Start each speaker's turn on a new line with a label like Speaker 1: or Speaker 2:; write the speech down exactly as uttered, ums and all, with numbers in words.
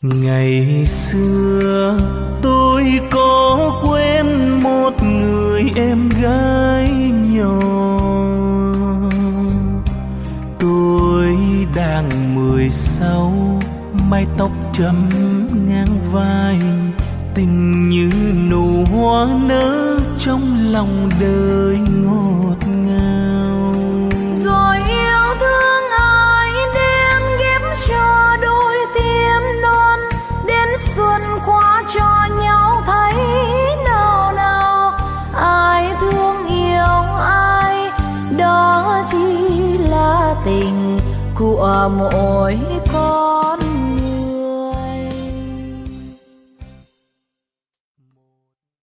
Speaker 1: Ngày xưa tôi có quen một người em gái nhỏ. Tôi đang mười sáu, mái tóc chấm ngang vai, tình như nụ hoa nở trong lòng đời ngọt ngào.
Speaker 2: Rồi yêu thương ai đến ghép cho đôi tim non, đến xuân qua cho nhau thấy nào nào. Ai thương yêu ai đó chỉ là tình của mỗi con.